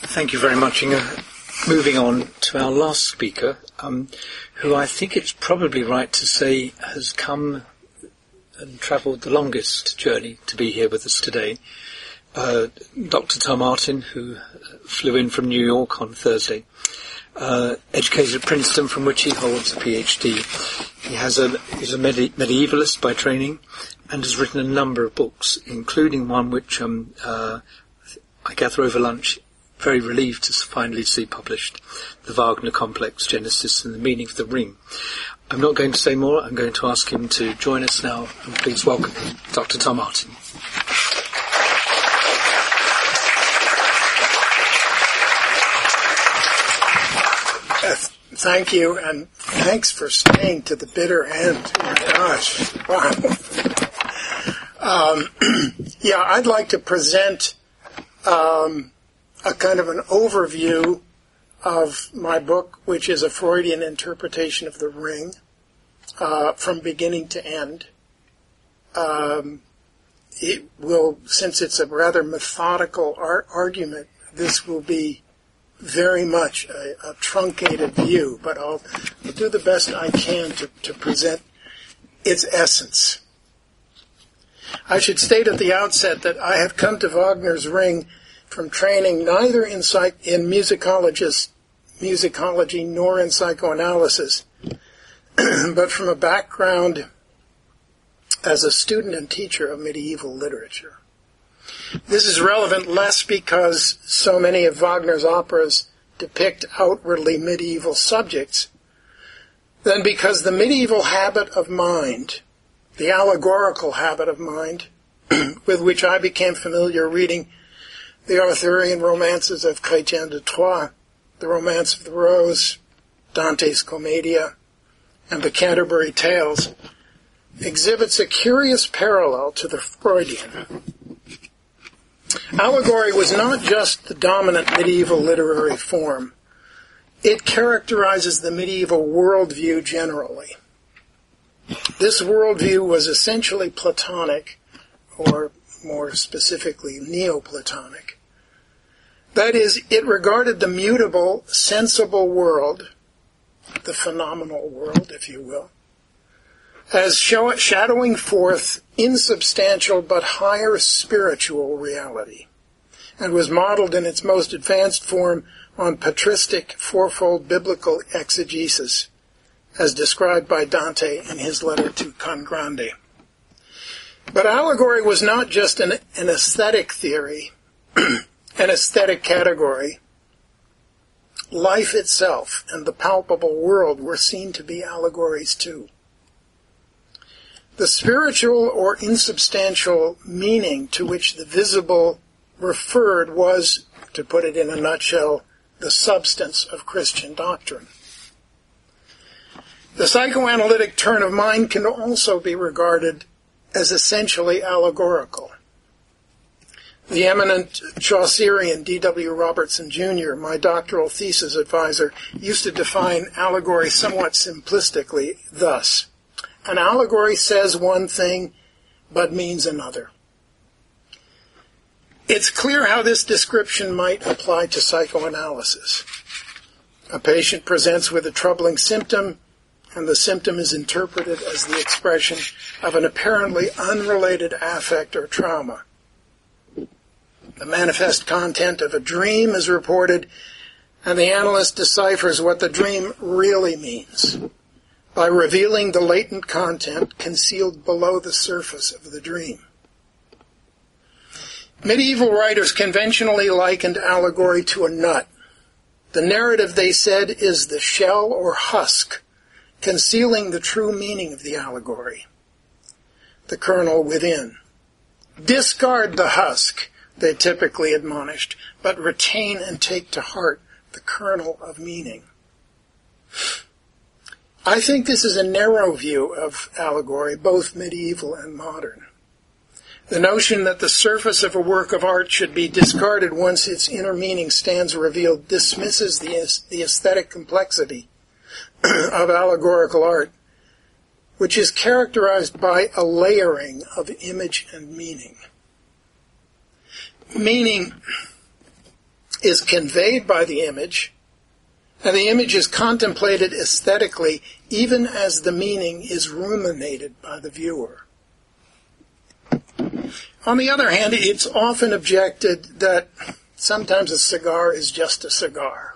Thank you very much, Inge. Moving on to our last speaker, who I think it's probably right to say has come and travelled the longest journey to be here with us today. Dr. Tom Martin, who flew in from New York on Thursday, educated at Princeton, from which he holds a PhD. He's a medievalist by training and has written a number of books, including one which I gather over lunch, very relieved to finally see published, The Wagner Complex, Genesis and the Meaning of the Ring. I'm not going to say more. I'm going to ask him to join us now, and please welcome Dr. Tom Martin. Thank you, and thanks for staying to the bitter end. Oh my gosh, wow. I'd like to present a kind of an overview of my book, which is a Freudian interpretation of the ring, from beginning to end. It will, since it's a rather methodical argument, this will be very much a truncated view, but I'll do the best I can to present its essence. I should state at the outset that I have come to Wagner's Ring from training neither in musicology nor in psychoanalysis, but from a background as a student and teacher of medieval literature. This is relevant less because so many of Wagner's operas depict outwardly medieval subjects than because the medieval habit of mind, the allegorical habit of mind, with which I became familiar reading the Arthurian romances of Chrétien de Troyes, the Romance of the Rose, Dante's Commedia, and the Canterbury Tales, exhibits a curious parallel to the Freudian. Allegory was not just the dominant medieval literary form. It characterizes the medieval worldview generally. This worldview was essentially Platonic, or more specifically Neoplatonic. That is, it regarded the mutable, sensible world, the phenomenal world, if you will, as shadowing forth insubstantial but higher spiritual reality, and was modeled in its most advanced form on patristic fourfold biblical exegesis, as described by Dante in his letter to Congrande. But allegory was not just an aesthetic theory, an aesthetic category. Life itself and the palpable world were seen to be allegories too. The spiritual or insubstantial meaning to which the visible referred was, to put it in a nutshell, the substance of Christian doctrine. The psychoanalytic turn of mind can also be regarded as essentially allegorical. The eminent Chaucerian D.W. Robertson Jr., my doctoral thesis advisor, used to define allegory somewhat simplistically thus: an allegory says one thing, but means another. It's clear how this description might apply to psychoanalysis. A patient presents with a troubling symptom, and the symptom is interpreted as the expression of an apparently unrelated affect or trauma. The manifest content of a dream is reported, and the analyst deciphers what the dream really means by revealing the latent content concealed below the surface of the dream. Medieval writers conventionally likened allegory to a nut. The narrative, they said, is the shell or husk concealing the true meaning of the allegory, the kernel within. Discard the husk, they typically admonished, but retain and take to heart the kernel of meaning. I think this is a narrow view of allegory, both medieval and modern. The notion that the surface of a work of art should be discarded once its inner meaning stands revealed dismisses the aesthetic complexity of allegorical art, which is characterized by a layering of image and meaning. Meaning is conveyed by the image, and the image is contemplated aesthetically even as the meaning is ruminated by the viewer. On the other hand, it's often objected that sometimes a cigar is just a cigar.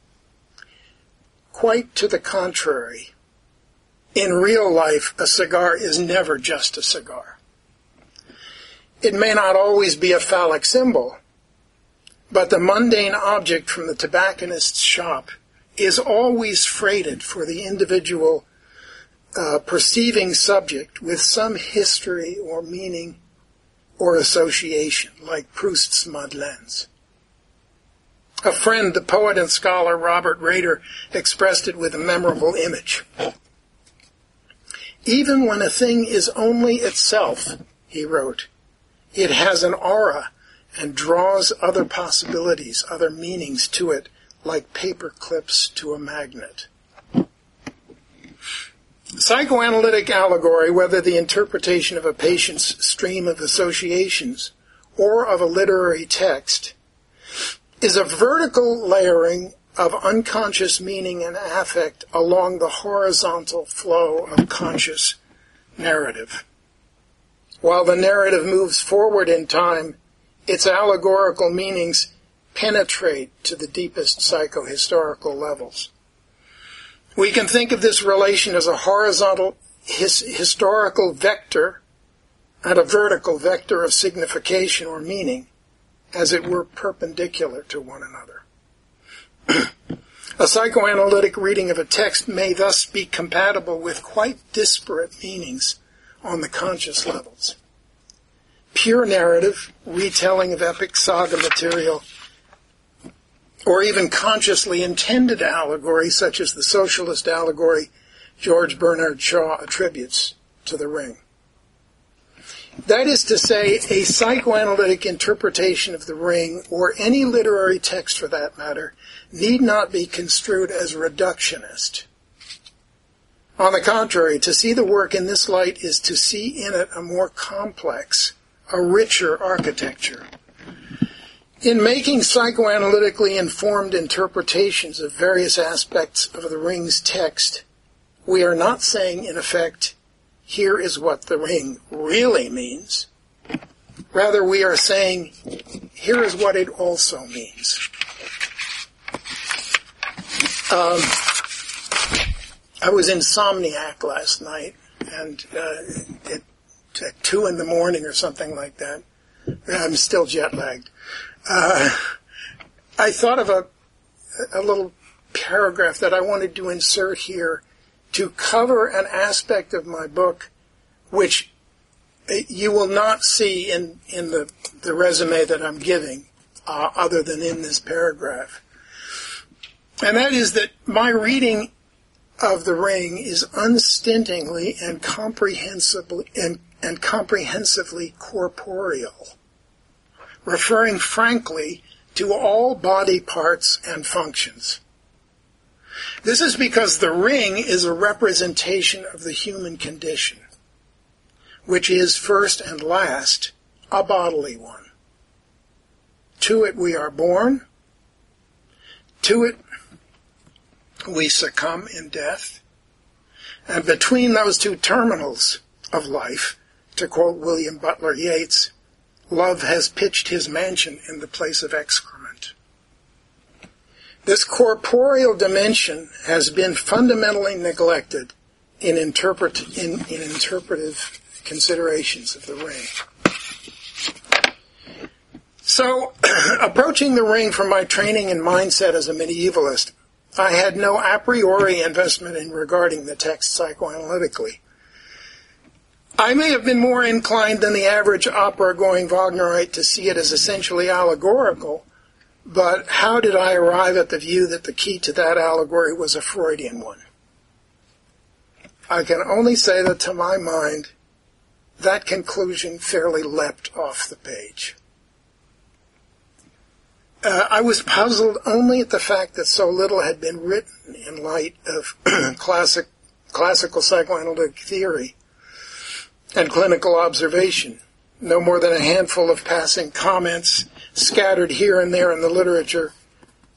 Quite to the contrary. In real life, a cigar is never just a cigar. It may not always be a phallic symbol, but the mundane object from the tobacconist's shop is always freighted for the individual perceiving subject with some history or meaning or association, like Proust's Madeleines. A friend, the poet and scholar Robert Rader, expressed it with a memorable image. Even when a thing is only itself, he wrote, it has an aura and draws other possibilities, other meanings to it, like paper clips to a magnet. Psychoanalytic allegory, whether the interpretation of a patient's stream of associations or of a literary text, is a vertical layering of unconscious meaning and affect along the horizontal flow of conscious narrative. While the narrative moves forward in time, its allegorical meanings penetrate to the deepest psychohistorical levels. We can think of this relation as a horizontal historical vector and a vertical vector of signification or meaning, as it were perpendicular to one another. A psychoanalytic reading of a text may thus be compatible with quite disparate meanings on the conscious levels. Pure narrative, retelling of epic saga material, or even consciously intended allegory, such as the socialist allegory George Bernard Shaw attributes to The Ring. That is to say, a psychoanalytic interpretation of The Ring, or any literary text for that matter, need not be construed as reductionist. On the contrary, to see the work in this light is to see in it a more complex, a richer architecture. In making psychoanalytically informed interpretations of various aspects of The Ring's text, we are not saying, in effect, here is what The Ring really means. Rather, we are saying, here is what it also means. I was insomniac last night, and at 2 in the morning or something like that. I'm still jet-lagged. I thought of a little paragraph that I wanted to insert here to cover an aspect of my book which you will not see in the resume that I'm giving, other than in this paragraph. And that is that my reading of The Ring is unstintingly and comprehensively corporeal, referring frankly to all body parts and functions. This is because The Ring is a representation of the human condition, which is first and last a bodily one. To it we are born, to it we succumb in death, and between those two terminals of life, to quote William Butler Yeats, love has pitched his mansion in the place of excrement. This corporeal dimension has been fundamentally neglected in interpretive considerations of The Ring. So, approaching The Ring from my training and mindset as a medievalist, I had no a priori investment in regarding the text psychoanalytically. I may have been more inclined than the average opera-going Wagnerite to see it as essentially allegorical, but how did I arrive at the view that the key to that allegory was a Freudian one? I can only say that, to my mind, that conclusion fairly leapt off the page. I was puzzled only at the fact that so little had been written in light of classical psychoanalytic theory and clinical observation. No more than a handful of passing comments scattered here and there in the literature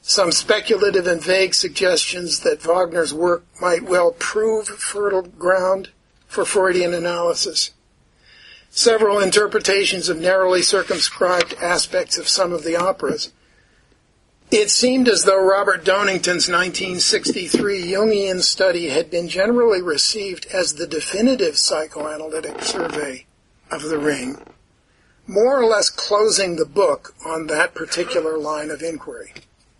some speculative and vague suggestions that Wagner's work might well prove fertile ground for Freudian analysis, several interpretations of narrowly circumscribed aspects of some of the operas. It seemed as though Robert Donington's 1963 Jungian study had been generally received as the definitive psychoanalytic survey of The Ring, more or less closing the book on that particular line of inquiry.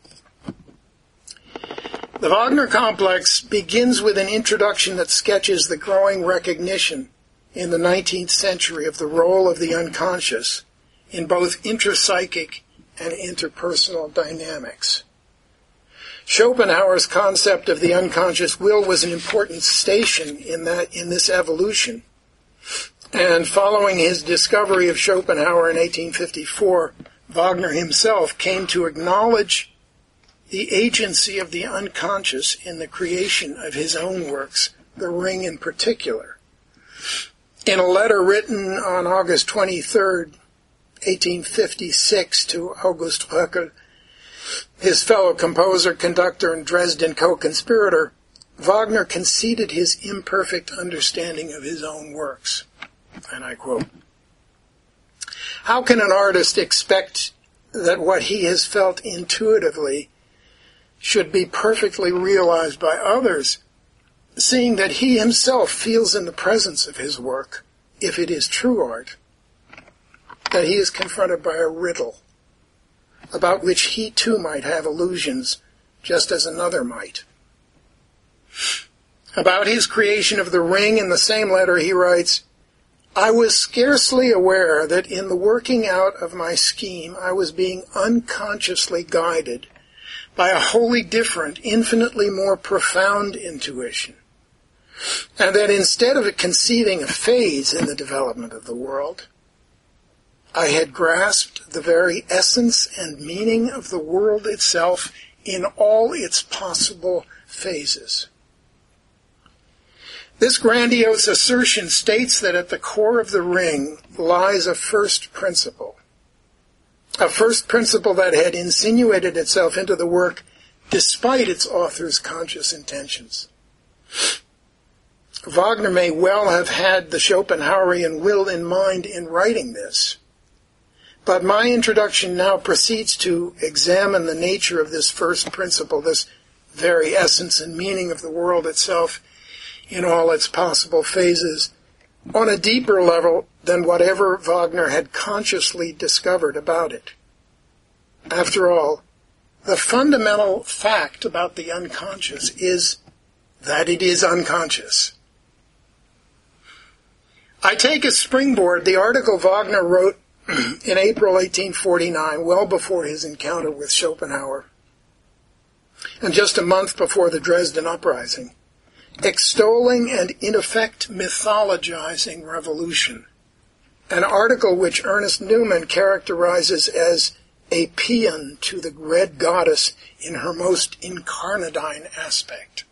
The Wagner complex begins with an introduction that sketches the growing recognition in the 19th century of the role of the unconscious in both intrapsychic and interpersonal dynamics. Schopenhauer's concept of the unconscious will was an important station in this evolution. And following his discovery of Schopenhauer in 1854, Wagner himself came to acknowledge the agency of the unconscious in the creation of his own works, The Ring in particular. In a letter written on August 23, 1856, to August Röckel, his fellow composer, conductor, and Dresden co-conspirator, Wagner conceded his imperfect understanding of his own works. And I quote, "How can an artist expect that what he has felt intuitively should be perfectly realized by others, seeing that he himself feels in the presence of his work, if it is true art, that he is confronted by a riddle, about which he too might have illusions, just as another might." About his creation of The Ring in the same letter he writes, "I was scarcely aware that in the working out of my scheme I was being unconsciously guided by a wholly different, infinitely more profound intuition, and that instead of conceiving a phase in the development of the world, I had grasped the very essence and meaning of the world itself in all its possible phases." This grandiose assertion states that at the core of The Ring lies a first principle that had insinuated itself into the work despite its author's conscious intentions. Wagner may well have had the Schopenhauerian will in mind in writing this, but my introduction now proceeds to examine the nature of this first principle, this very essence and meaning of the world itself in all its possible phases, on a deeper level than whatever Wagner had consciously discovered about it. After all, the fundamental fact about the unconscious is that it is unconscious. I take as springboard the article Wagner wrote in April 1849, well before his encounter with Schopenhauer, and just a month before the Dresden Uprising, extolling and in effect mythologizing revolution, an article which Ernest Newman characterizes as a paean to the Red Goddess in her most incarnadine aspect.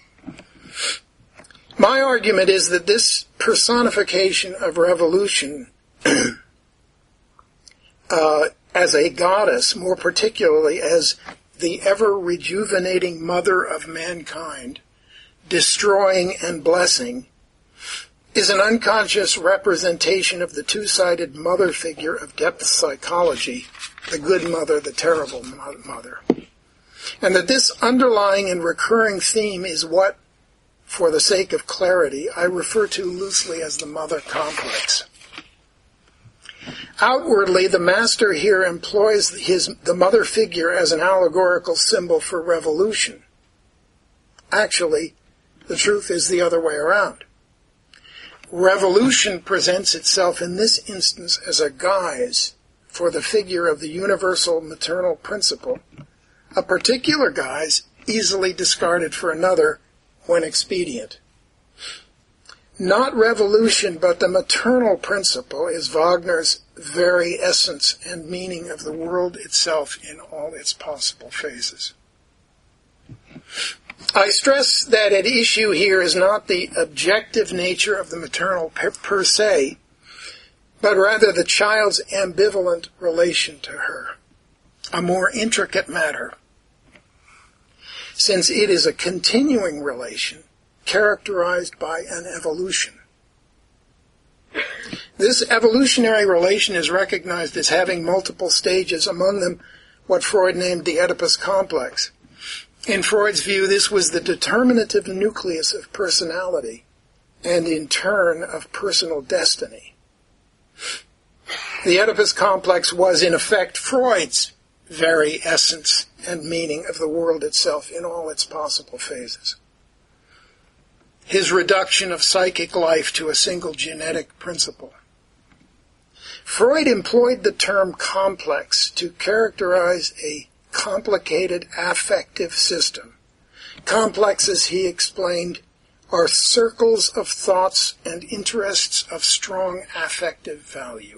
My argument is that this personification of revolution as a goddess, more particularly as the ever-rejuvenating mother of mankind, destroying and blessing, is an unconscious representation of the two-sided mother figure of depth psychology, the good mother, the terrible mother. And that this underlying and recurring theme is what, for the sake of clarity, I refer to loosely as the mother complex. Outwardly, the master here employs the mother figure as an allegorical symbol for revolution. Actually, the truth is the other way around. Revolution presents itself in this instance as a guise for the figure of the universal maternal principle, a particular guise easily discarded for another when expedient. Not revolution, but the maternal principle is Wagner's very essence and meaning of the world itself in all its possible phases. I stress that at issue here is not the objective nature of the maternal per se, but rather the child's ambivalent relation to her, a more intricate matter since it is a continuing relation characterized by an evolution. This evolutionary relation is recognized as having multiple stages, among them what Freud named the Oedipus complex. In Freud's view, this was the determinative nucleus of personality, and in turn of personal destiny. The Oedipus complex was, in effect, Freud's very essence and meaning of the world itself in all its possible phases. His reduction of psychic life to a single genetic principle. Freud employed the term complex to characterize a complicated affective system. Complexes, he explained, are circles of thoughts and interests of strong affective value.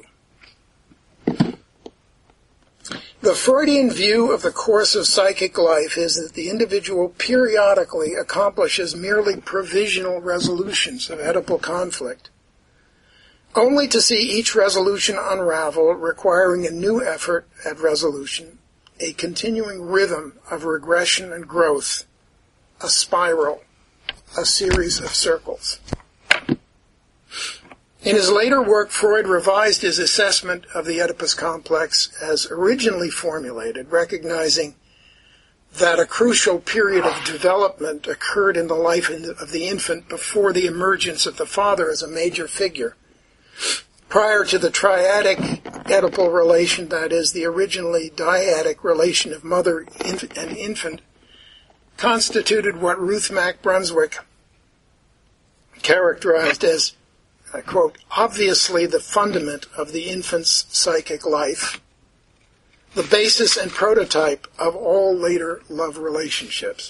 The Freudian view of the course of psychic life is that the individual periodically accomplishes merely provisional resolutions of Oedipal conflict, only to see each resolution unravel, requiring a new effort at resolution, a continuing rhythm of regression and growth, a spiral, a series of circles. In his later work, Freud revised his assessment of the Oedipus complex as originally formulated, recognizing that a crucial period of development occurred in the life of the infant before the emergence of the father as a major figure. Prior to the triadic Oedipal relation, that is, the originally dyadic relation of mother and infant, constituted what Ruth Mack Brunswick characterized as, I quote, obviously the fundament of the infant's psychic life, the basis and prototype of all later love relationships.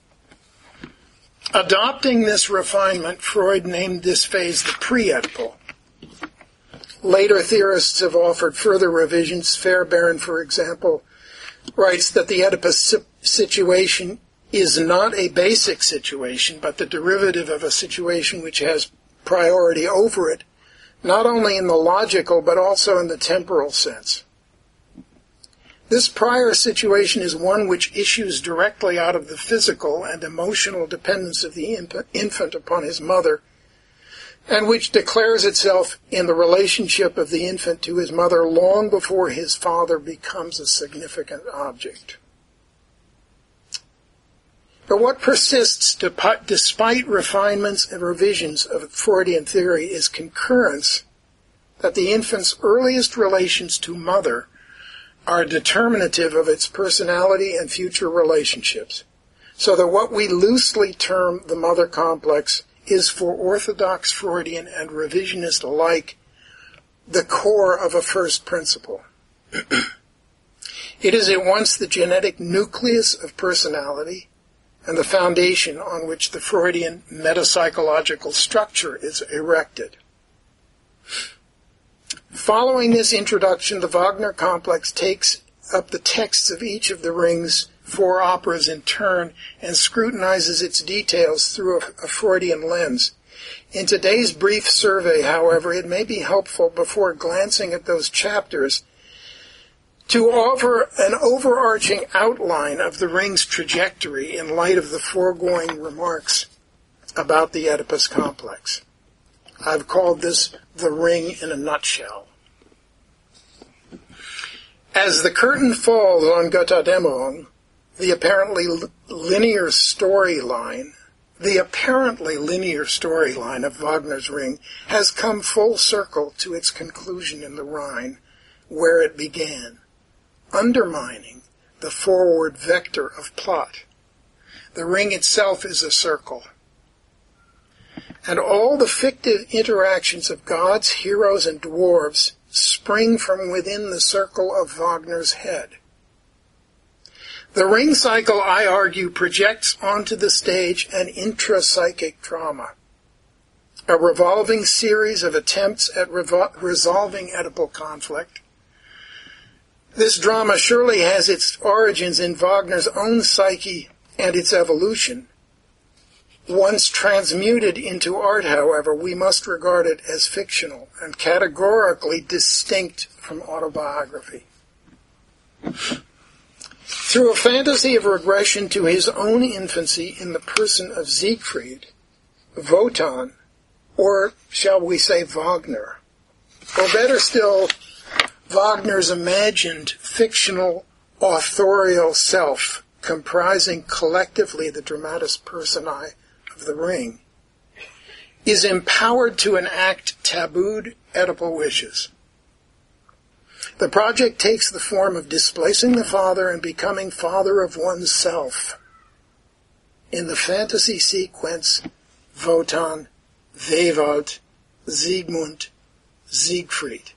Adopting this refinement, Freud named this phase the pre-Oedipal. Later theorists have offered further revisions. Fairbairn, for example, writes that the Oedipus situation is not a basic situation, but the derivative of a situation which has priority over it, not only in the logical but also in the temporal sense. This prior situation is one which issues directly out of the physical and emotional dependence of the infant upon his mother, and which declares itself in the relationship of the infant to his mother long before his father becomes a significant object. But what persists despite refinements and revisions of Freudian theory is concurrence that the infant's earliest relations to mother are determinative of its personality and future relationships, so that what we loosely term the mother complex is for orthodox Freudian and revisionist alike the core of a first principle. It is at once the genetic nucleus of personality and the foundation on which the Freudian metapsychological structure is erected. Following this introduction, the Wagner complex takes up the texts of each of the Ring's 4 operas in turn and scrutinizes its details through a Freudian lens. In today's brief survey, however, it may be helpful, before glancing at those chapters, to offer an overarching outline of the Ring's trajectory in light of the foregoing remarks about the Oedipus complex. I've called this the Ring in a nutshell. As the curtain falls on Götterdämmerung, the apparently linear storyline of Wagner's Ring has come full circle to its conclusion in the Rhine, where it began, undermining the forward vector of plot. The Ring itself is a circle, and all the fictive interactions of gods, heroes, and dwarves spring from within the circle of Wagner's head. The Ring cycle, I argue, projects onto the stage an intrapsychic drama, a revolving series of attempts at resolving Oedipal conflict. This drama surely has its origins in Wagner's own psyche and its evolution. Once transmuted into art, however, we must regard it as fictional and categorically distinct from autobiography. Through a fantasy of regression to his own infancy in the person of Siegfried, Wotan, or shall we say Wagner, or better still, Wagner's imagined fictional authorial self, comprising collectively the dramatis personae of the ring, is empowered to enact tabooed Oedipal wishes. The project takes the form of displacing the father and becoming father of oneself. In the fantasy sequence, Wotan, Wewald, Siegmund, Siegfried.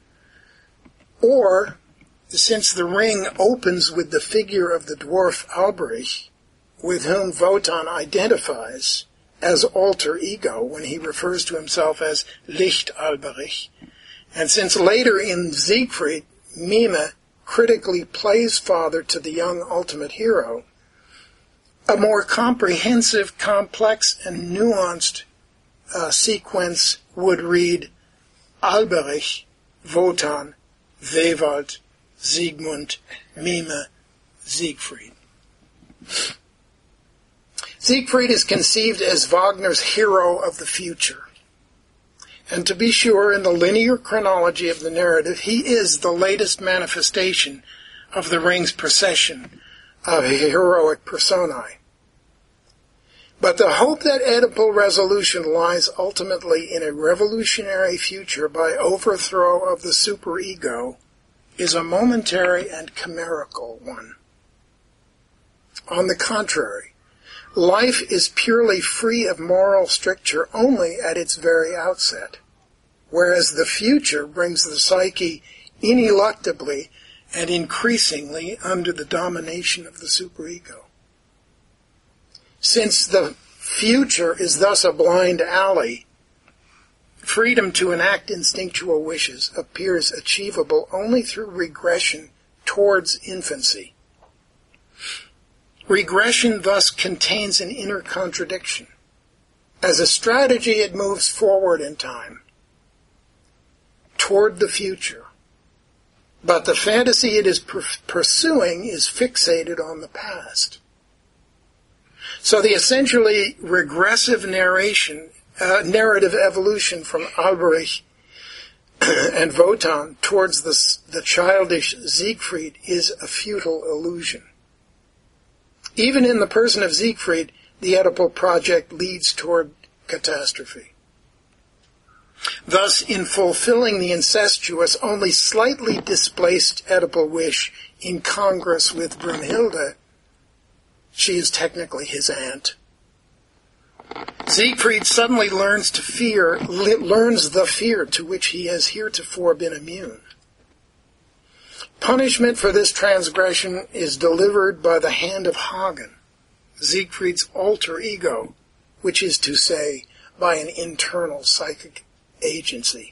Or, since the ring opens with the figure of the dwarf Alberich, with whom Wotan identifies as alter ego when he refers to himself as Licht Alberich, and since later in Siegfried, Mime critically plays father to the young ultimate hero, a more comprehensive, complex, and nuanced sequence would read Alberich, Wotan, Wewald, Siegmund, Mime, Siegfried. Siegfried is conceived as Wagner's hero of the future. And to be sure, in the linear chronology of the narrative, he is the latest manifestation of the ring's procession of heroic personae. But the hope that Oedipal resolution lies ultimately in a revolutionary future by overthrow of the superego is a momentary and chimerical one. On the contrary, life is purely free of moral stricture only at its very outset, whereas the future brings the psyche ineluctably and increasingly under the domination of the superego. Since the future is thus a blind alley, freedom to enact instinctual wishes appears achievable only through regression towards infancy. Regression thus contains an inner contradiction. As a strategy, it moves forward in time, toward the future. But the fantasy it is pursuing is fixated on the past. So the essentially regressive narrative evolution from Alberich and Wotan towards the childish Siegfried is a futile illusion. Even in the person of Siegfried, the Oedipal project leads toward catastrophe. Thus, in fulfilling the incestuous, only slightly displaced Oedipal wish in congress with Brunhilde, she is technically his aunt, Siegfried suddenly learns the fear to which he has heretofore been immune. Punishment for this transgression is delivered by the hand of Hagen, Siegfried's alter ego, which is to say, by an internal psychic agency.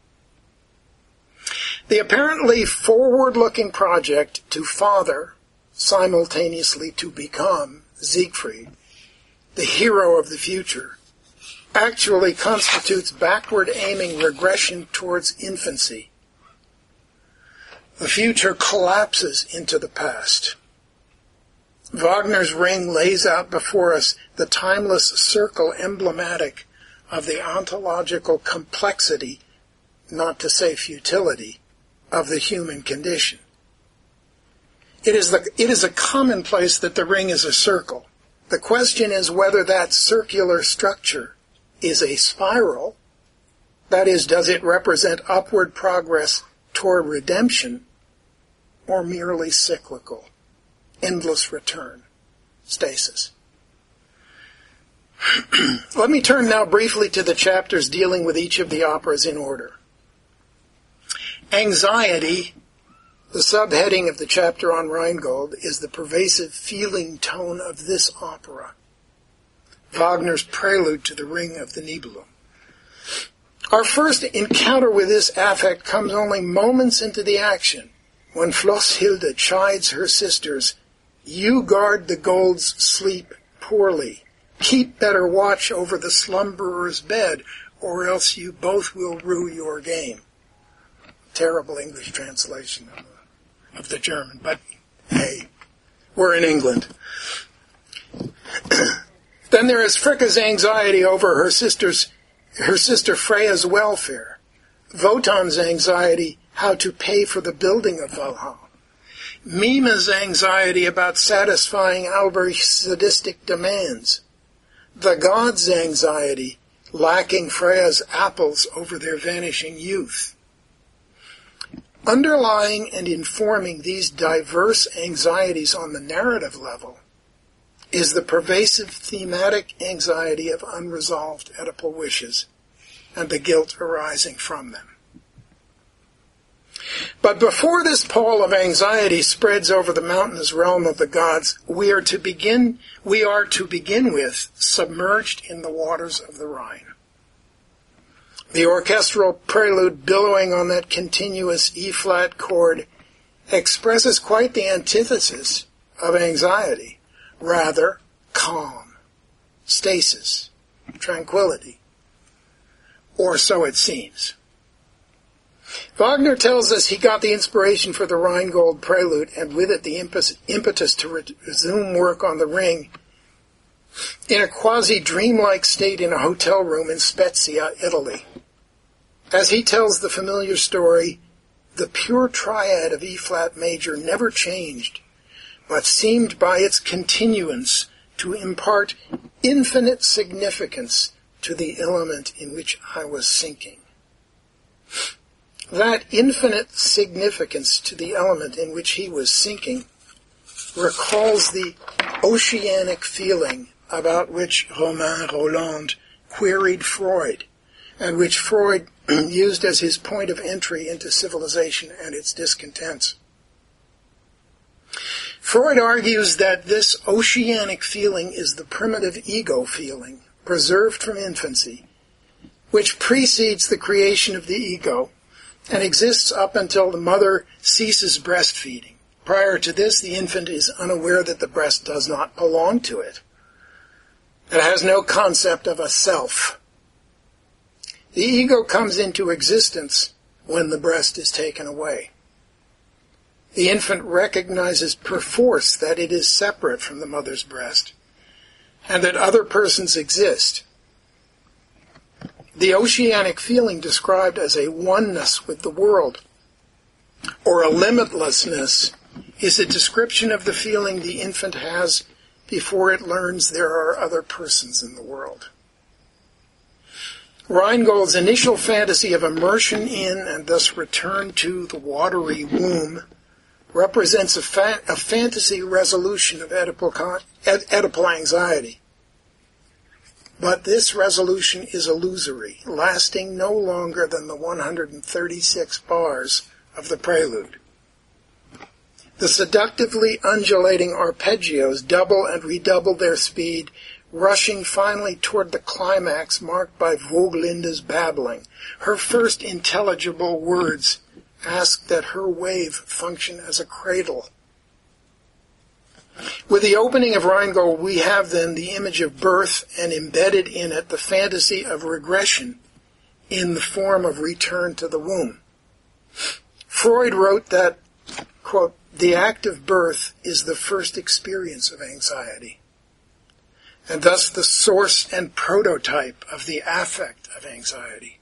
The apparently forward-looking project to father, simultaneously to become Siegfried, the hero of the future, actually constitutes backward-aiming regression towards infancy. The future collapses into the past. Wagner's Ring lays out before us the timeless circle emblematic of the ontological complexity, not to say futility, of the human condition. It is a commonplace that the ring is a circle. The question is whether that circular structure is a spiral, that is, does it represent upward progress toward redemption, or merely cyclical, endless return, stasis. Let me turn now briefly to the chapters dealing with each of the operas in order. Anxiety, the subheading of the chapter on Rheingold, is the pervasive feeling tone of this opera, Wagner's prelude to the Ring of the Nibelung. Our first encounter with this affect comes only moments into the action, when Flosshilde chides her sisters, "You guard the gold's sleep poorly. Keep better watch over the slumberer's bed, or else you both will rue your game." Terrible English translation of the German, but hey, We're in England. Then there is Fricka's anxiety over her sister Freya's welfare. Wotan's anxiety how to pay for the building of Valhalla. Mima's anxiety about satisfying Alberic's sadistic demands. The gods' anxiety lacking Freya's apples over their vanishing youth. Underlying and informing these diverse anxieties on the narrative level is the pervasive thematic anxiety of unresolved Oedipal wishes and the guilt arising from them. But before this pall of anxiety spreads over the mountainous realm of the gods, we are to begin with submerged in the waters of the Rhine. The orchestral prelude billowing on that continuous E-flat chord expresses quite the antithesis of anxiety, rather calm, stasis, tranquility, or so it seems. Wagner tells us he got the inspiration for the Rheingold prelude, and with it the impetus to resume work on the Ring, in a quasi-dreamlike state in a hotel room in Spezia, Italy. As he tells the familiar story, the pure triad of E-flat major never changed, but seemed by its continuance to impart infinite significance to the element in which I was sinking. That infinite significance to the element in which he was sinking recalls the oceanic feeling about which Romain Rolland queried Freud, and which Freud used as his point of entry into civilization and its discontents. Freud argues that this oceanic feeling is the primitive ego feeling, preserved from infancy, which precedes the creation of the ego, and exists up until the mother ceases breastfeeding. Prior to this, the infant is unaware that the breast does not belong to it. It has no concept of a self. The ego comes into existence when the breast is taken away. The infant recognizes perforce that it is separate from the mother's breast, and that other persons exist. The oceanic feeling described as a oneness with the world, or a limitlessness, is a description of the feeling the infant has before it learns there are other persons in the world. Rheingold's initial fantasy of immersion in and thus return to the watery womb represents a fantasy resolution of Oedipal anxiety. But this resolution is illusory, lasting no longer than the 136 bars of the prelude. The seductively undulating arpeggios double and redouble their speed, rushing finally toward the climax marked by Woglinde's babbling. Her first intelligible words ask that her wave function as a cradle. With the opening of Rheingold, we have then the image of birth, and embedded in it the fantasy of regression in the form of return to the womb. Freud wrote that, quote, the act of birth is the first experience of anxiety, and thus the source and prototype of the affect of anxiety.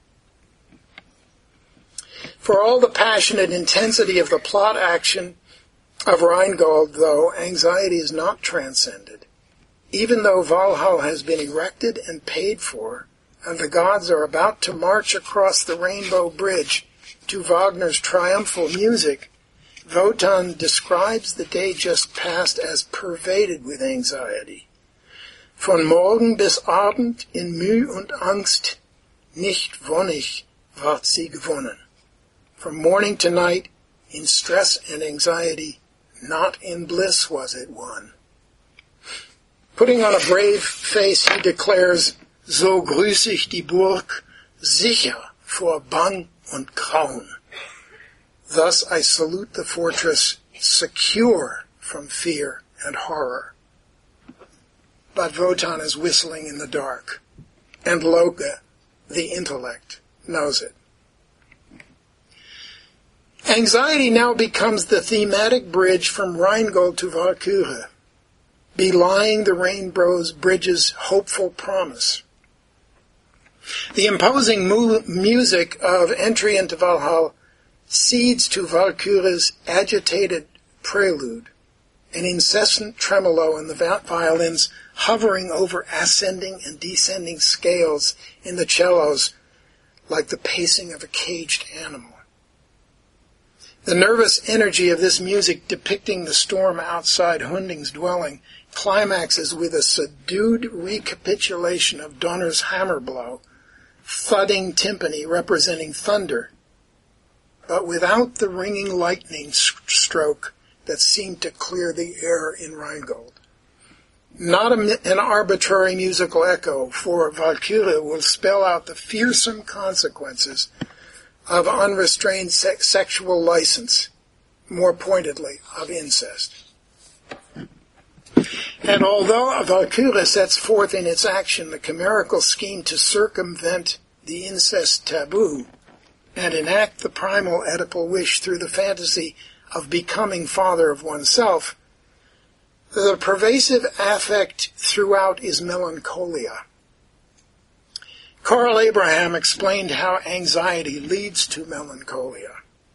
For all the passionate intensity of the plot action of Rheingold, though, anxiety is not transcended. Even though Valhalla has been erected and paid for, and the gods are about to march across the Rainbow Bridge to Wagner's triumphal music, Wotan describes the day just past as pervaded with anxiety. Von Morgen bis Abend in Mühe und Angst, nicht wonnig ward sie gewonnen. From morning to night, in stress and anxiety, not in bliss was it won. Putting on a brave face, he declares, so grüß ich die Burg, sicher vor Bang und Grauen. Thus I salute the fortress, secure from fear and horror. But Wotan is whistling in the dark, and Loke, the intellect, knows it. Anxiety now becomes the thematic bridge from Rheingold to Walküre, belying the Rainbow's Bridge's hopeful promise. The imposing music of Entry into Valhalla cedes to Walküre's agitated prelude, an incessant tremolo in the violins hovering over ascending and descending scales in the cellos like the pacing of a caged animal. The nervous energy of this music depicting the storm outside Hunding's dwelling climaxes with a subdued recapitulation of Donner's hammer blow, thudding timpani representing thunder, but without the ringing lightning stroke that seemed to clear the air in Rheingold. Not an arbitrary musical echo, for Walküre will spell out the fearsome consequences of unrestrained sexual license, more pointedly, of incest. And although Walküre sets forth in its action the chimerical scheme to circumvent the incest taboo and enact the primal Oedipal wish through the fantasy of becoming father of oneself, the pervasive affect throughout is melancholia. Carl Abraham explained how anxiety leads to melancholia.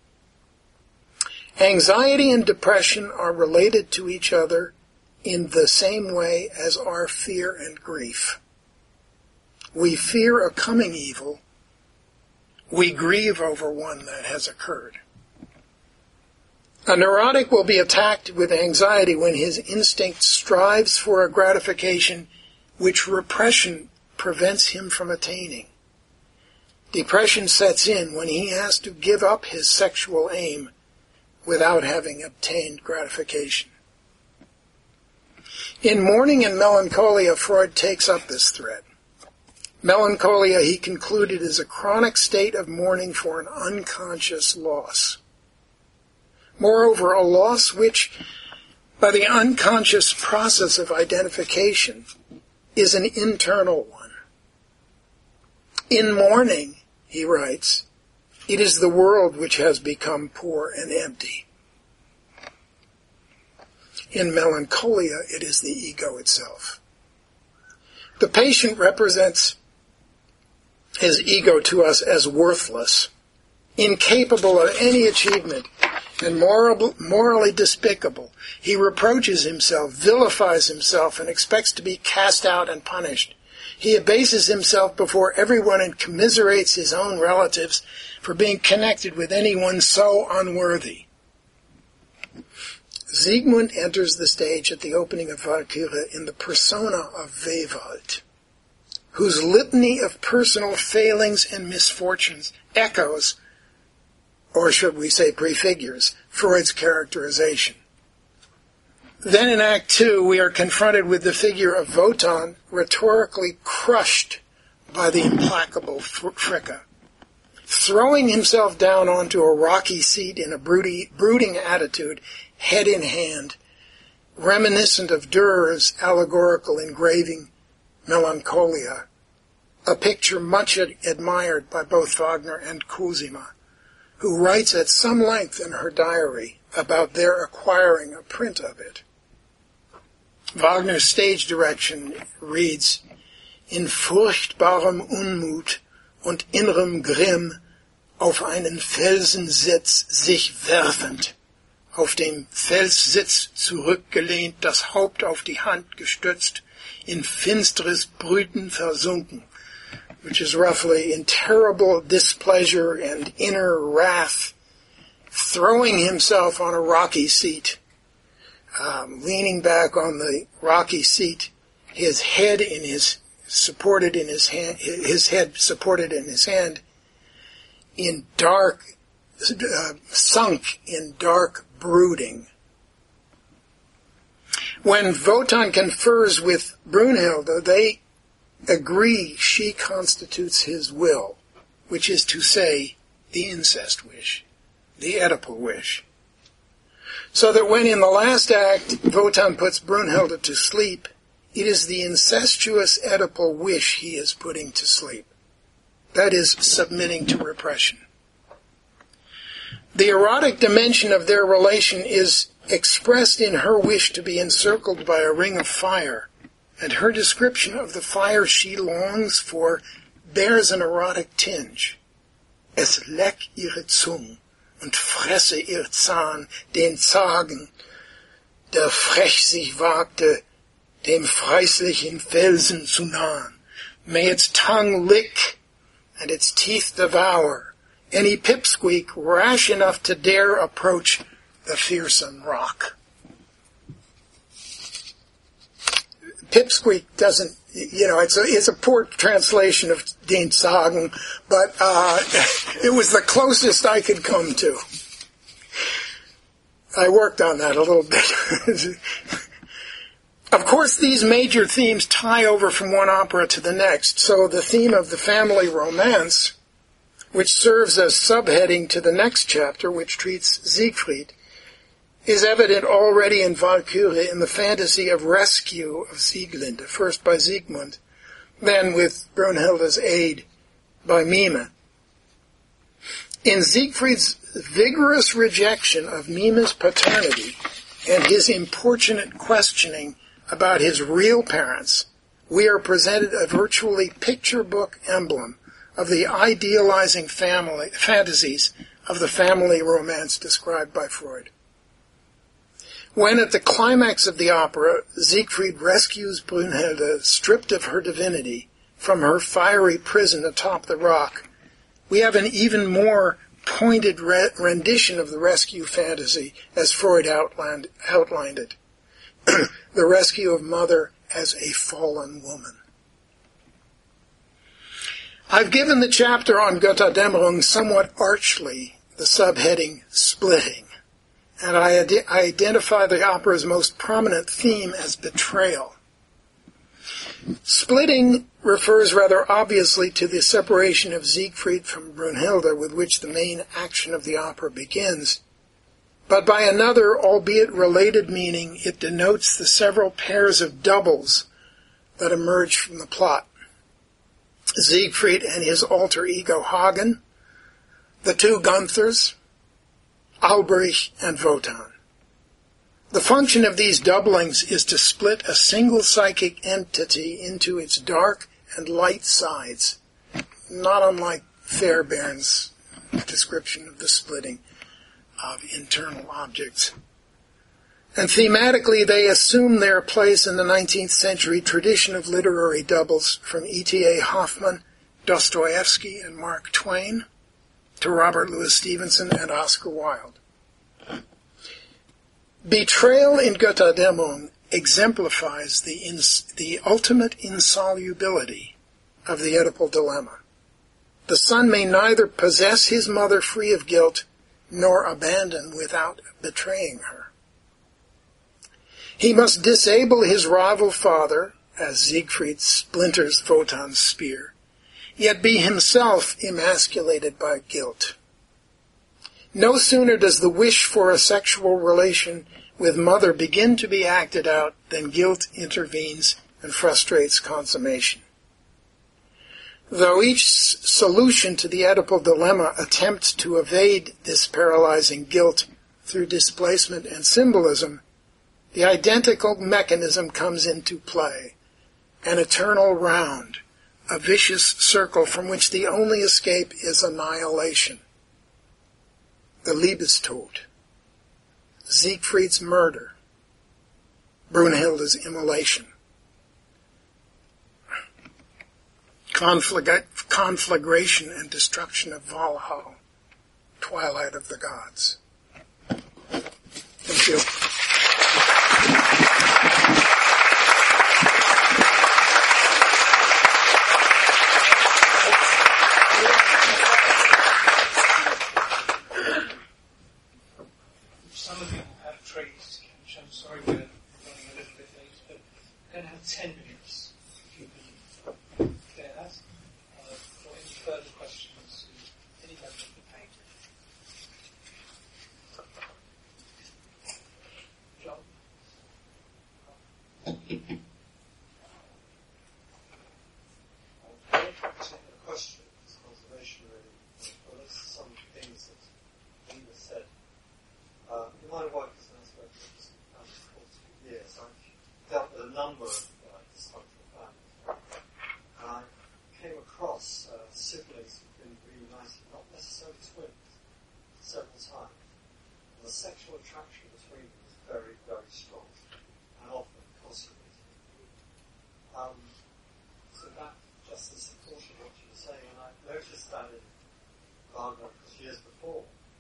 Anxiety and depression are related to each other in the same way as are fear and grief. We fear a coming evil. We grieve over one that has occurred. A neurotic will be attacked with anxiety when his instinct strives for a gratification which repression prevents him from attaining. Depression sets in when he has to give up his sexual aim without having obtained gratification. In Mourning and Melancholia, Freud takes up this thread. Melancholia, he concluded, is a chronic state of mourning for an unconscious loss. Moreover, a loss which, by the unconscious process of identification, is an internal one. In mourning, he writes, it is the world which has become poor and empty. In melancholia, it is the ego itself. The patient represents his ego to us as worthless, incapable of any achievement, and morally despicable. He reproaches himself, vilifies himself, and expects to be cast out and punished. He abases himself before everyone and commiserates his own relatives for being connected with anyone so unworthy. Siegmund enters the stage at the opening of Walküre in the persona of Wewald, whose litany of personal failings and misfortunes echoes, or should we say prefigures, Freud's characterization. Then in Act 2, we are confronted with the figure of Wotan, rhetorically crushed by the implacable Fricka. Throwing himself down onto a rocky seat in a brooding attitude, head in hand, reminiscent of Dürer's allegorical engraving Melancholia, a picture much admired by both Wagner and Cosima, who writes at some length in her diary about their acquiring a print of it. Wagner's stage direction reads, in furchtbarem Unmut und innerem Grimm auf einen Felsensitz sich werfend, auf dem Felssitz zurückgelehnt, das Haupt auf die Hand gestützt, in finsteres Brüten versunken, which is roughly in terrible displeasure and inner wrath, throwing himself on a rocky seat, leaning back on the rocky seat, his head supported in his hand, in dark, sunk in dark brooding. When Wotan confers with Brunhilde, they agree she constitutes his will, which is to say, the incest wish, the Oedipal wish. So that when in the last act Wotan puts Brunhilde to sleep, it is the incestuous Oedipal wish he is putting to sleep. That is, submitting to repression. The erotic dimension of their relation is expressed in her wish to be encircled by a ring of fire, and her description of the fire she longs for bears an erotic tinge. Es leck ihre Zunge und fresse ihr Zahn den Zagen, der frech sich wagte, dem freisslichen Felsen zu nahen. May its tongue lick and its teeth devour any pipsqueak rash enough to dare approach the fearsome rock. Pipsqueak doesn't, it's a poor translation of Den Sagen, but it was the closest I could come to. I worked on that a little bit. Of course, these major themes tie over from one opera to the next, so the theme of the family romance, which serves as subheading to the next chapter, which treats Siegfried, is evident already in Walküre in the fantasy of rescue of Sieglinde, first by Siegmund, then with Brunhilde's aid by Mime. In Siegfried's vigorous rejection of Mime's paternity and his importunate questioning about his real parents, we are presented a virtually picture book emblem of the idealizing fantasies of the family romance described by Freud. When at the climax of the opera, Siegfried rescues Brunhilde, stripped of her divinity, from her fiery prison atop the rock, we have an even more pointed rendition of the rescue fantasy as Freud outlined it. The rescue of mother as a fallen woman. I've given the chapter on Götterdämmerung somewhat archly the subheading Splitting, and I identify the opera's most prominent theme as betrayal. Splitting refers rather obviously to the separation of Siegfried from Brunhilde, with which the main action of the opera begins, but by another, albeit related meaning, it denotes the several pairs of doubles that emerge from the plot. Siegfried and his alter ego Hagen, the two Gunthers, Alberich and Wotan. The function of these doublings is to split a single psychic entity into its dark and light sides, not unlike Fairbairn's description of the splitting of internal objects. And thematically, they assume their place in the 19th century tradition of literary doubles, from E.T.A. Hoffmann, Dostoevsky, and Mark Twain, to Robert Louis Stevenson and Oscar Wilde. Betrayal in Götterdämmerung exemplifies the ultimate insolubility of the Oedipal dilemma. The son may neither possess his mother free of guilt nor abandon without betraying her. He must disable his rival father, as Siegfried splinters Wotan's spear, yet be himself emasculated by guilt. No sooner does the wish for a sexual relation with mother begin to be acted out than guilt intervenes and frustrates consummation. Though each solution to the Oedipal dilemma attempts to evade this paralyzing guilt through displacement and symbolism, the identical mechanism comes into play, an eternal round, a vicious circle from which the only escape is annihilation. The Liebestod, Siegfried's murder, Brunhilde's immolation, conflagration and destruction of Valhalla, twilight of the gods. Thank you. Some of you have traits, which I'm sorry we're running a little bit late, but we're going to have 10 minutes, if you can clear that, for any further questions, any member of the panel. John? A question, it's conservation really. Well, that's some things that he was saying. number of dysfunctional families. And I came across siblings who've been reunited, not necessarily twins, several times. And the sexual attraction between them is very, very strong, and often consummated. So that just in support of what you were saying, and I noticed that in Wagner, because years before,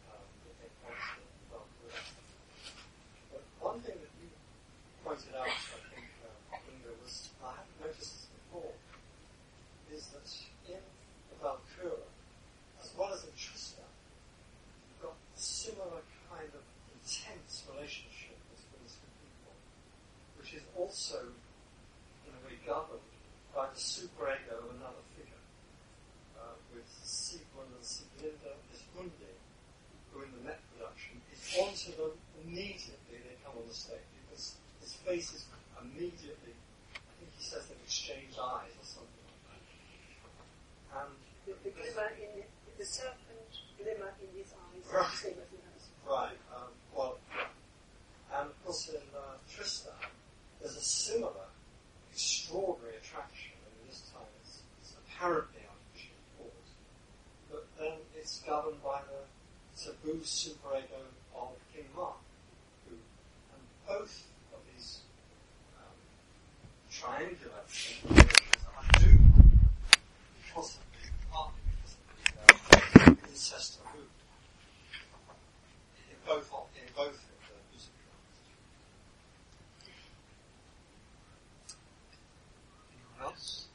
but one thing that you pointed out, I think, Inga, was, I hadn't noticed this before, is that in the Valkyria, as well as in Tristan, you've got a similar kind of intense relationship between the two people, which is also, in a way, governed by the superego of another figure, with Siegmund and Sieglinde, this Mundi, who in the Met production is onto them immediately they come on the stage, because his face is immediately, I think he says they've exchanged eyes or something like that. And the glimmer in the serpent glimmer in his eyes, right. the same as in hers. Right. And of course in Tristan, there's a similar extraordinary attraction, and this time it's apparently artificially caused, but then it's governed by the taboo superego of King Mark, and both of these triangular relations are doomed, possibly, partly because of the incest taboo in both of the music dramas. Anyone else?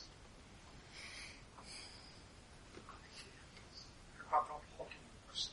I'm not hogging the question.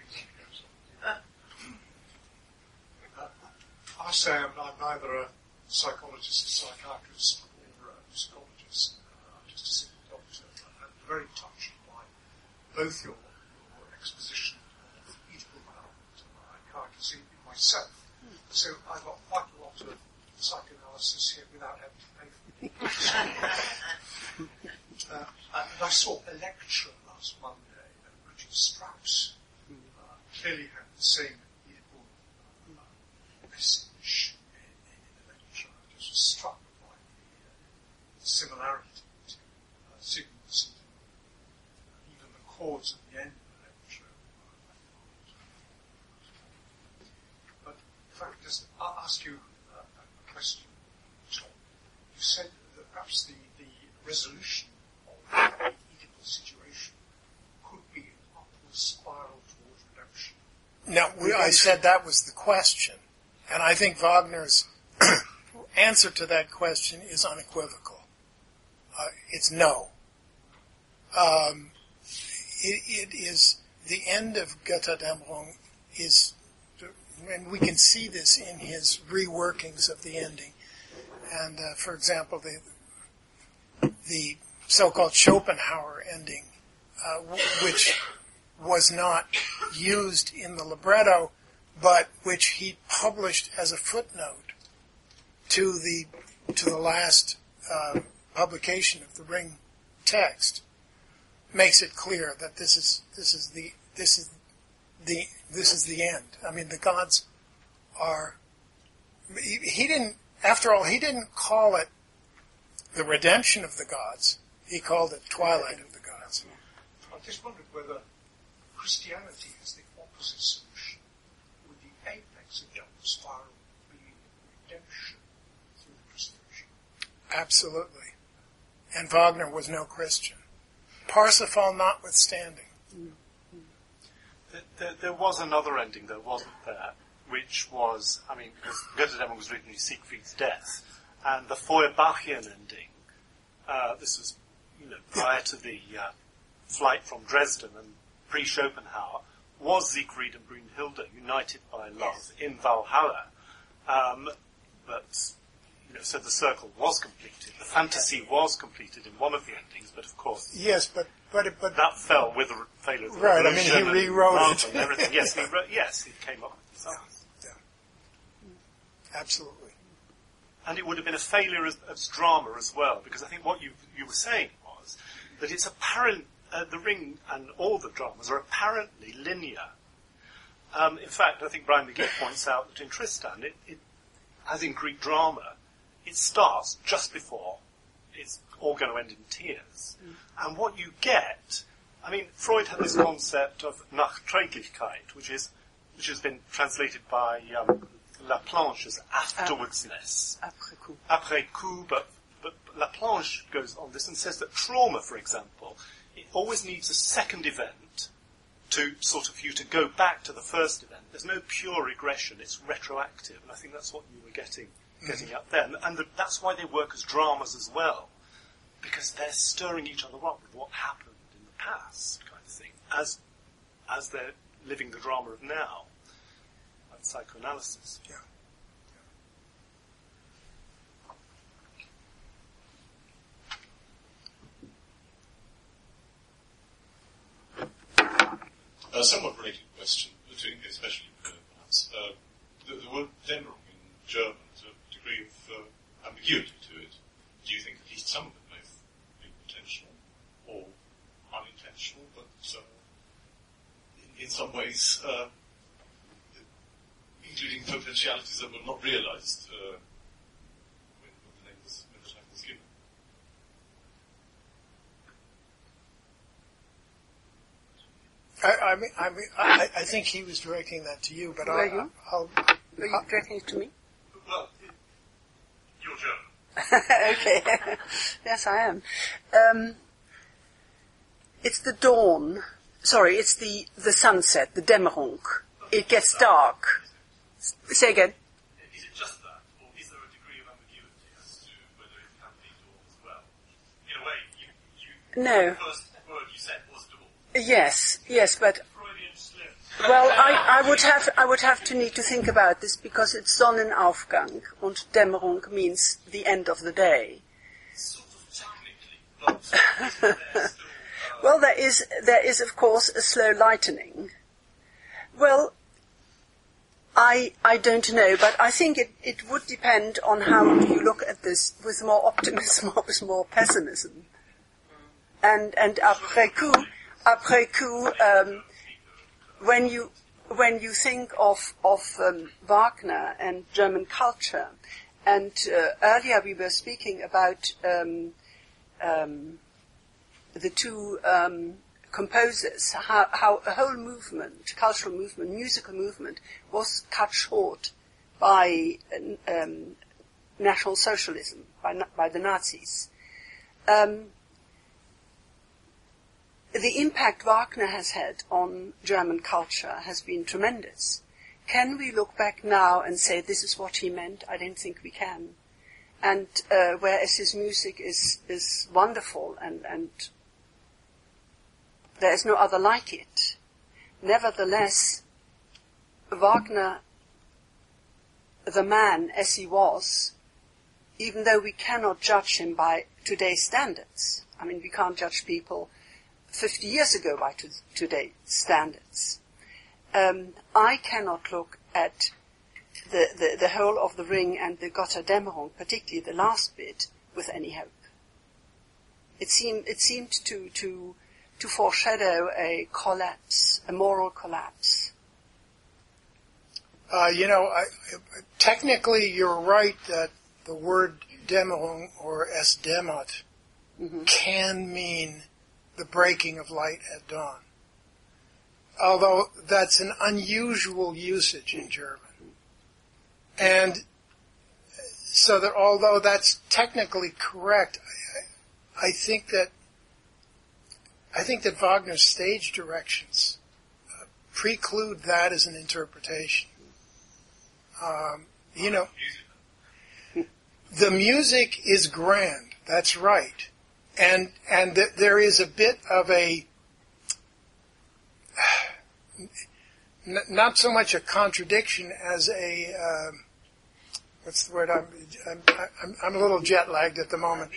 I say I'm neither a psychologist, a psychiatrist, or a psychologist. I'm just a simple doctor. I'm very touched by both your exposition of Oedipal development. I can see it in myself. So I've got quite a lot of psychoanalysis here without having to pay for it. And I saw a lecture last Monday that Richard Strauss clearly had the same Oedipal message in the lecture. I just was struck by the similarity to Sigmund's, even the chords at the end of the lecture. But if I could just ask you a question, Tom. You said that perhaps the resolution of the Oedipal situation could be an upward spiral towards redemption. No, I said that was the question. And I think Wagner's answer to that question is unequivocal. It's no. It is the end of Götterdämmerung is, and we can see this in his reworkings of the ending. And for example, the so-called Schopenhauer ending, which was not used in the libretto, but which he published as a footnote to the last publication of the Ring text, makes it clear that this is the end. I mean, the gods are. He didn't. After all, he didn't call it the redemption of the gods. He called it twilight of the gods. I just wondered whether Christianity has the opposite solution, with the apex of the upward spiral being redemption through the crucifixion. Absolutely. And Wagner was no Christian. Parsifal notwithstanding. There was another ending, though, wasn't there? Which was, I mean, because Götterdämmerung was originally Siegfried's death, and the Feuerbachian ending, this was, prior to the flight from Dresden and pre-Schopenhauer, was Siegfried and Brünnhilde united by love in Valhalla. But, so the circle was completed. The fantasy was completed in one of the endings, but of course... Yes, but that fell with the failure of the right, I mean, he rewrote it. And everything. Yes, he came up with something. Yeah. Absolutely. And it would have been a failure as drama as well, because I think what you were saying was that it's apparent, the Ring and all the dramas are apparently linear. In fact, I think Brian McGee points out that in Tristan, it as in Greek drama, it starts just before it's all going to end in tears. And what you get, I mean, Freud had this concept of Nachträglichkeit, which has been translated by Laplanche as afterwardsness. Après coup. Après coup, but Laplanche goes on this and says that trauma, for example, it always needs a second event to sort of you to go back to the first event. There's no pure regression, it's retroactive, and I think that's what you were getting at there. And that's why they work as dramas as well, because they're stirring each other up with what happened in the past, kind of thing, as they're living the drama of now. That's psychoanalysis. Yeah. A somewhat related question, especially perhaps. The word Dämmerung in German has a degree of ambiguity to it. Do you think at least some of it may have been intentional or unintentional, but in some ways including potentialities that were not realized when the title was given? I think he was directing that to you, but Were you directing it to me? Well, you're German. Okay. Yes, I am. It's the dawn. Sorry, it's the sunset, the Dämmerung. It gets dark. Say again. Is it just that, or is there a degree of ambiguity as to whether it can be dawn as well? In a way, No. the first word you said was dawn. Yes, but Freudian slip. well, I would have to need to think about this because it's Sonnenaufgang, and Dämmerung means the end of the day. Sort of technically, but isn't there still... Well, there is of course a slow lightening. Well, I don't know, but I think it would depend on how you look at this with more optimism or with more pessimism. And après coup, when you think of Wagner and German culture, and earlier we were speaking about the two composers, how a whole movement, cultural movement, musical movement, was cut short by National Socialism, by the Nazis. The impact Wagner has had on German culture has been tremendous. Can we look back now and say this is what he meant? I don't think we can. And whereas his music is wonderful and there is no other like it. Nevertheless, Wagner, the man as he was, even though we cannot judge him by today's standards, I mean, we can't judge people 50 years ago by today's standards. I cannot look at the whole of the Ring and the Götterdämmerung, particularly the last bit, with any hope. It seemed to foreshadow a collapse, a moral collapse. Technically you're right that the word Dämmerung or Es dämmert can mean the breaking of light at dawn. Although that's an unusual usage in German. And so that although that's technically correct, I think that Wagner's stage directions preclude that as an interpretation. The music is grand, that's right. And there is a bit of a, not so much a contradiction as a, what's the word? I'm a little jet lagged at the moment.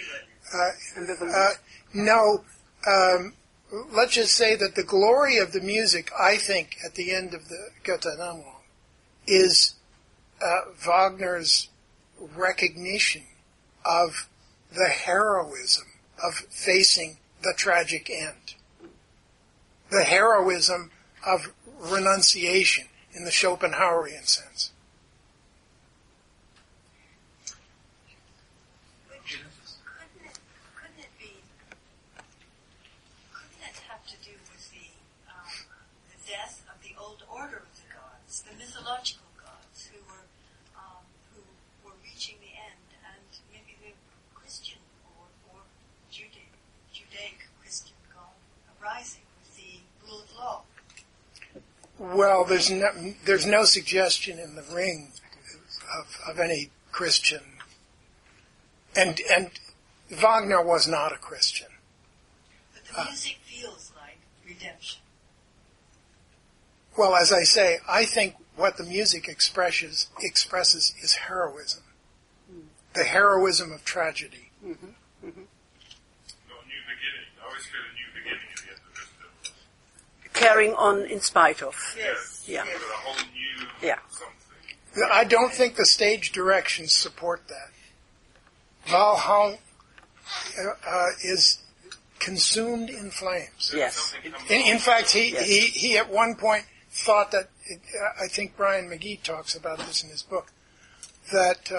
Let's just say that the glory of the music, I think, at the end of the Götterdämmerung, is Wagner's recognition of the heroism of facing the tragic end. The heroism of renunciation in the Schopenhauerian sense. Couldn't it have to do with the death of the old order of the gods, the mythological gods who were reaching the end, and maybe the Christian or Judaic Christian God arising with the rule of law? Well, there's no suggestion in the Ring of any Christian, and Wagner was not a Christian. But the music feels like redemption. Well, as I say, I think what the music expresses is heroism, the heroism of tragedy. Got a new beginning. I always feel a new beginning at the end of this film. Carrying on in spite of. Yes. Yeah. With a whole new Yeah. something. I don't think the stage directions support that. Valhalla is consumed in flames. Yes. In fact, Yes. he at one point thought that, I think Brian McGee talks about this in his book, that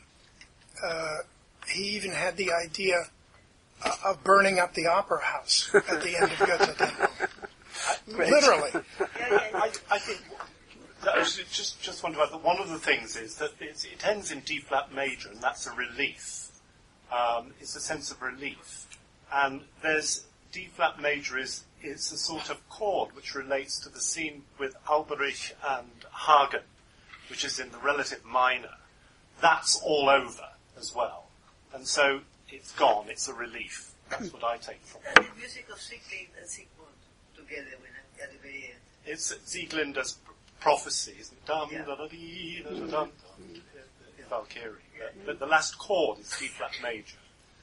he even had the idea of burning up the opera house at the end of Götterdämmerung. Literally. I think that was just wonder about that. One of the things is that it ends in D flat major, and that's a relief. It's a sense of relief, and there's D flat major is a sort of chord which relates to the scene with Alberich and Hagen, which is in the relative minor. That's all over as well, and so it's gone. It's a relief. That's what I take from it. And the music of Sieglind and Sigmund together at the very end. It's Sieglinder's prophecy, isn't it? Dum, Yeah. da, da, dee, da, da, dum, dum, in Valkyrie. But the last chord is D flat major.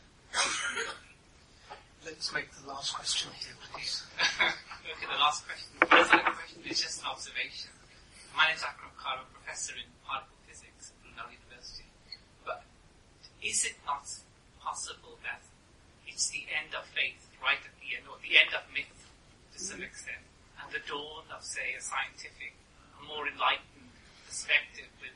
Let's make the last question here, please. Okay, the last question. The second question is just an observation. My name is Akram Khan, I'm a professor in particle physics at Brunel University. But is it not possible that it's the end of faith right at the end, or the end of myth to some extent, and the dawn of, say, a scientific, a more enlightened perspective with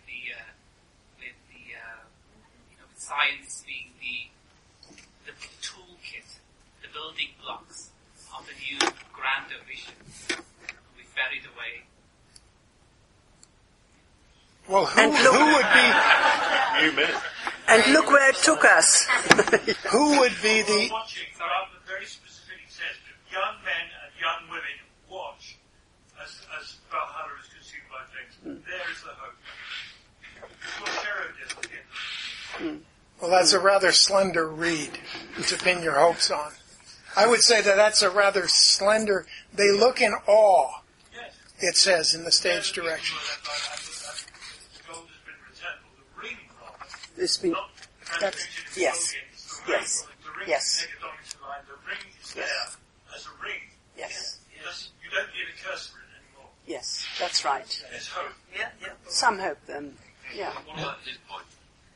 science being the toolkit, the building blocks of a new grander vision? We buried away. Well, who would be... New myth. And look where it took us. Who would be the... Watching, rather very specifically says, young men and young women watch as Valhalla is consumed by flames. There is the hope. It's what Shero did at the end. Well, that's a rather slender reed to pin your hopes on. I would say that's a rather slender... They look in awe, Yes. it says in the stage direction. The gold has been returned, or the ring rather. It's been, Not that's, transmuted yes, into the ring. yes, The ring yes. is negative line. The ring is there as a ring. yes, You don't need a cursor in it anymore. yes, that's right. There's hope. Yeah. Some hope then, yeah. What about his point?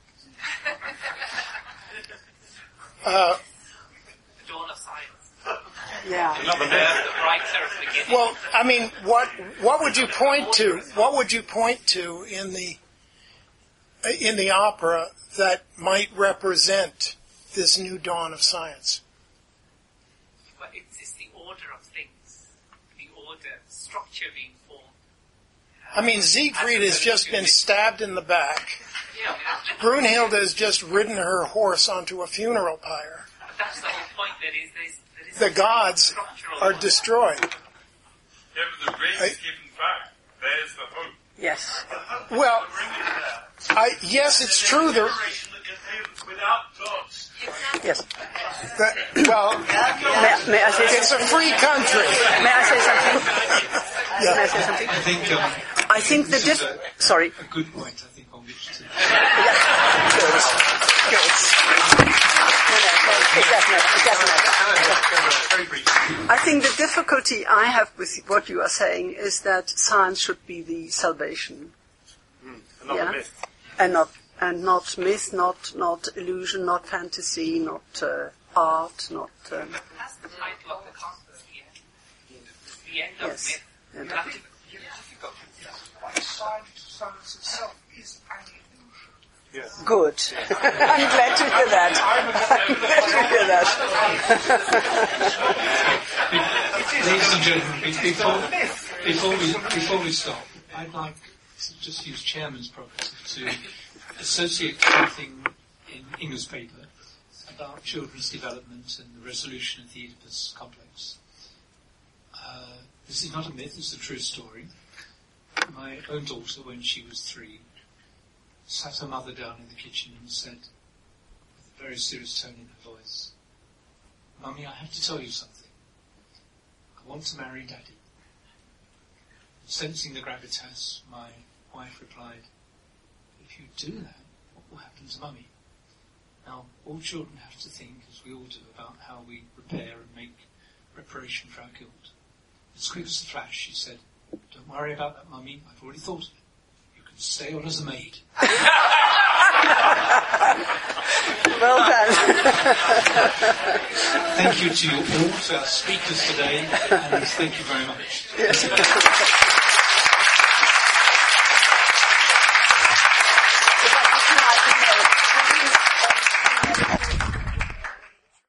The dawn of science. Yeah. The brighter beginning. Well, I mean, what would you point to? What would you point to in the opera that might represent this new dawn of science? But it's the order of things, the order, structure being formed. I mean, Siegfried has just been stabbed in the back. Yeah, Brunhilde has just ridden her horse onto a funeral pyre. that's the whole point. There is The gods structural are order. destroyed. Yeah, but the ring is given back. There's the hope. Yes. Well, yes, it's true. Generation that can live without gods. Yes. Well, May I say it's a free country. May I say something? May I say something? I think the this is sorry. a good point, I think, on which to... I think the difficulty I have with what you are saying is that science should be the salvation, Another myth. and not myth, not illusion, not fantasy, not art, not. That's the title of the conference, the end of Yes. myth. And- Science itself is an illusion. Yes. Good. I'm glad to hear that. I'm Ladies and gentlemen, before we stop, I'd like to just use Chairman's prerogative to associate something in Inga's paper about children's development and the resolution of the Oedipus complex. This is not a myth, it's a true story. My own daughter, when she was 3, sat her mother down in the kitchen and said, with a very serious tone in her voice, "Mummy, I have to tell you something. I want to marry Daddy." Sensing the gravitas, my wife replied, "If you do that, what will happen to Mummy?" Now, all children have to think, as we all do, about how we repair and make reparation for our guilt. As quick as a flash, she said, "Don't worry about that, Mummy. I've already thought of it. You can stay on as a maid." Well done. Thank you to you all, to our speakers today, and thank you very much.